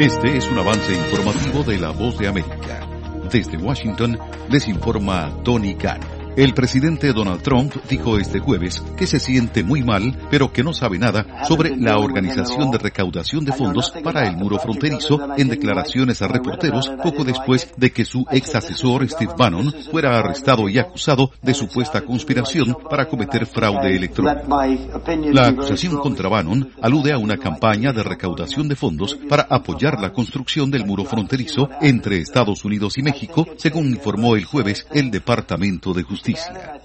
Este es un avance informativo de La Voz de América. Desde Washington les informa Tony Cano. El presidente Donald Trump dijo este jueves que se siente muy mal, pero que no sabe nada sobre la organización de recaudación de fondos para el muro fronterizo en declaraciones a reporteros poco después de que su ex asesor Steve Bannon fuera arrestado y acusado de supuesta conspiración para cometer fraude electrónico. La acusación contra Bannon alude a una campaña de recaudación de fondos para apoyar la construcción del muro fronterizo entre Estados Unidos y México, según informó el jueves el Departamento de Justicia.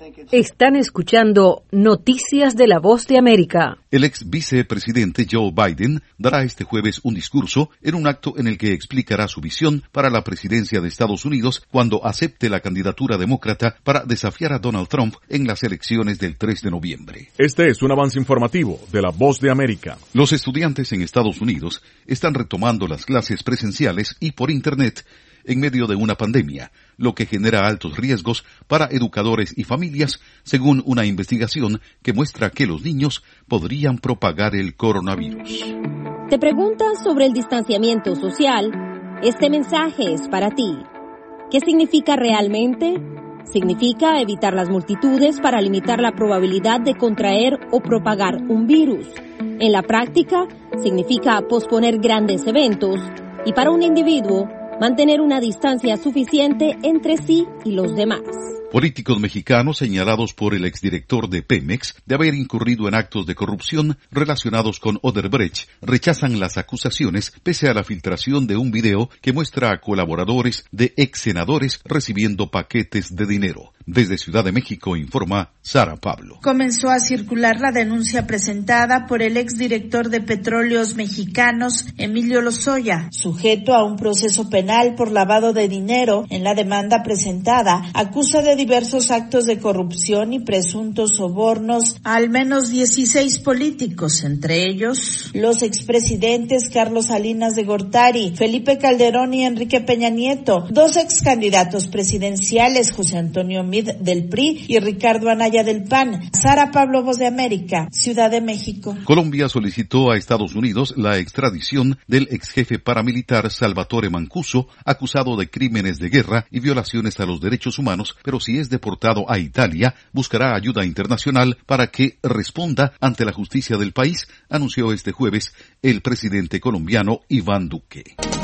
Están escuchando Noticias de La Voz de América. El ex vicepresidente Joe Biden dará este jueves un discurso en un acto en el que explicará su visión para la presidencia de Estados Unidos cuando acepte la candidatura demócrata para desafiar a Donald Trump en las elecciones del 3 de noviembre. Este es un avance informativo de La Voz de América. Los estudiantes en Estados Unidos están retomando las clases presenciales y por Internet en medio de una pandemia, lo que genera altos riesgos para educadores y familias, según una investigación que muestra que los niños podrían propagar el coronavirus. ¿Te preguntas sobre el distanciamiento social? Este mensaje es para ti. ¿Qué significa realmente? Significa evitar las multitudes para limitar la probabilidad de contraer o propagar un virus. En la práctica, significa posponer grandes eventos y para un individuo, mantener una distancia suficiente entre sí y los demás. Políticos mexicanos señalados por el exdirector de Pemex de haber incurrido en actos de corrupción relacionados con Odebrecht rechazan las acusaciones pese a la filtración de un video que muestra a colaboradores de ex senadores recibiendo paquetes de dinero. Desde Ciudad de México informa Sara Pablo. Comenzó a circular la denuncia presentada por el exdirector de Petróleos Mexicanos, Emilio Lozoya, sujeto a un proceso penal por lavado de dinero. En la demanda presentada, acusa de diversos actos de corrupción y presuntos sobornos a al menos 16 políticos, entre ellos los expresidentes Carlos Salinas de Gortari, Felipe Calderón y Enrique Peña Nieto, dos excandidatos presidenciales, José Antonio Meade del PRI y Ricardo Anaya del PAN. Sara Pablo, Voz de América, Ciudad de México. Colombia solicitó a Estados Unidos la extradición del exjefe paramilitar Salvatore Mancuso, acusado de crímenes de guerra y violaciones a los derechos humanos, pero si es deportado a Italia, buscará ayuda internacional para que responda ante la justicia del país, anunció este jueves el presidente colombiano Iván Duque.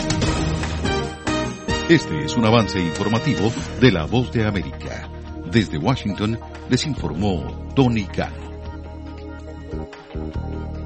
Este es un avance informativo de La Voz de América. Desde Washington les informó Tony Cano.